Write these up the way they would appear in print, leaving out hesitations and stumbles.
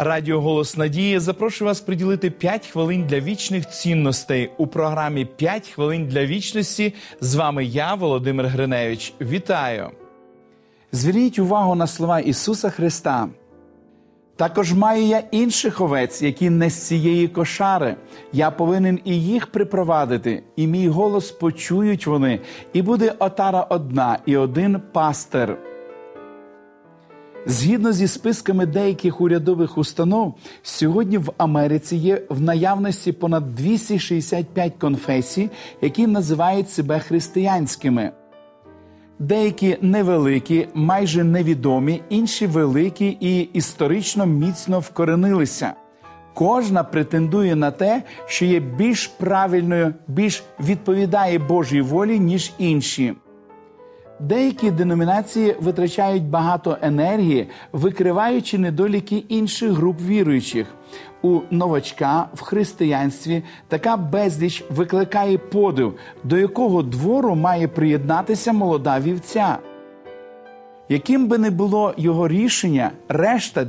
Радіо «Голос Надії» запрошую вас приділити 5 хвилин для вічних цінностей у програмі «5 хвилин для вічності». З вами я, Володимир Гриневич. Вітаю! Зверніть увагу на слова Ісуса Христа. «Також маю я інших овець, які не з цієї кошари. Я повинен і їх припровадити, і мій голос почують вони, і буде отара одна, і один пастир». Згідно зі списками деяких урядових установ, сьогодні в Америці є в наявності понад 265 конфесій, які називають себе християнськими. Деякі невеликі, майже невідомі, інші великі і історично міцно вкоренилися. Кожна претендує на те, що є більш правильною, більш відповідає Божій волі, ніж інші. Деякі деномінації витрачають багато енергії, викриваючи недоліки інших груп віруючих. У новачка в християнстві така безліч викликає подив, до якого двору має приєднатися молода вівця. Яким би не було його рішення, решта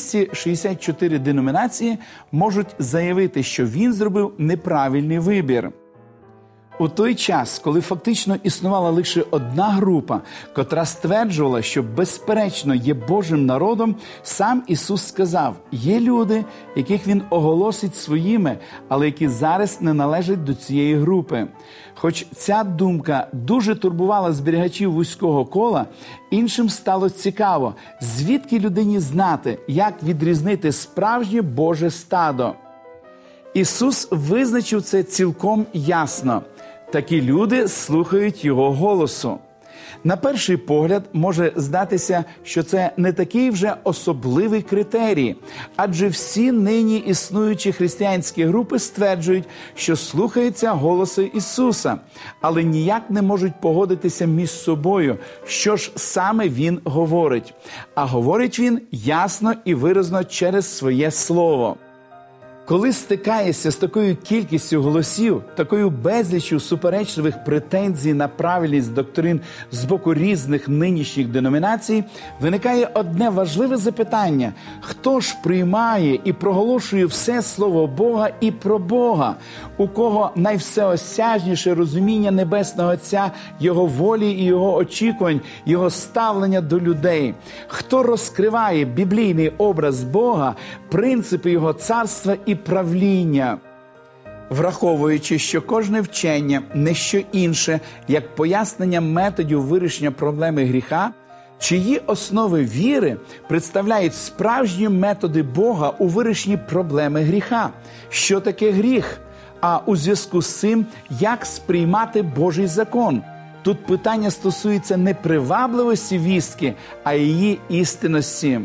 264 деномінації можуть заявити, що він зробив неправильний вибір. У той час, коли фактично існувала лише одна група, котра стверджувала, що безперечно є Божим народом, сам Ісус сказав, є люди, яких Він оголосить своїми, але які зараз не належать до цієї групи. Хоч ця думка дуже турбувала зберігачів вузького кола, іншим стало цікаво, звідки людині знати, як відрізнити справжнє Боже стадо. Ісус визначив це цілком ясно. Такі люди слухають Його голосу. На перший погляд може здатися, що це не такий вже особливий критерій, адже всі нині існуючі християнські групи стверджують, що слухаються голосу Ісуса, але ніяк не можуть погодитися між собою, що ж саме Він говорить. А говорить Він ясно і виразно через своє Слово. Коли стикаєшся з такою кількістю голосів, такою безліччю суперечливих претензій на правильність доктрин з боку різних нинішніх деномінацій, виникає одне важливе запитання – хто ж приймає і проголошує все Слово Бога і про Бога? У кого найвсеосяжніше розуміння Небесного Отця, Його волі і Його очікувань, Його ставлення до людей? Хто розкриває біблійний образ Бога, принципи Його царства і правління? Враховуючи, що кожне вчення – не що інше, як пояснення методів вирішення проблеми гріха, чиї основи віри представляють справжні методи Бога у вирішенні проблеми гріха. Що таке гріх? А у зв'язку з цим, як сприймати Божий закон? Тут питання стосується не привабливості вістки, а її істинності.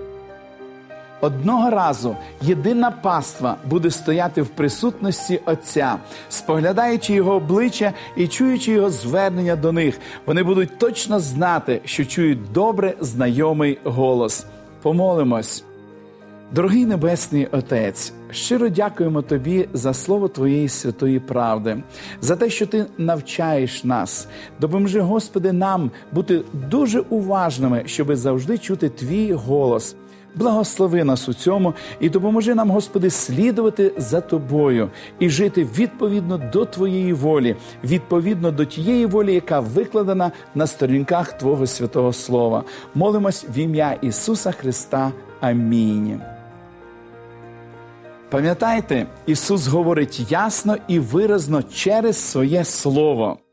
Одного разу єдина паства буде стояти в присутності Отця, споглядаючи Його обличчя і чуючи Його звернення до них. Вони будуть точно знати, що чують добре знайомий голос. Помолимось. Дорогий Небесний Отець, щиро дякуємо Тобі за слово Твоєї святої правди, за те, що Ти навчаєш нас. Допоможи, Господи, нам бути дуже уважними, щоби завжди чути Твій голос. Благослови нас у цьому і допоможи нам, Господи, слідувати за Тобою і жити відповідно до Твоєї волі, відповідно до тієї волі, яка викладена на сторінках Твого святого Слова. Молимось в ім'я Ісуса Христа. Амінь. Пам'ятайте, Ісус говорить ясно і виразно через своє Слово.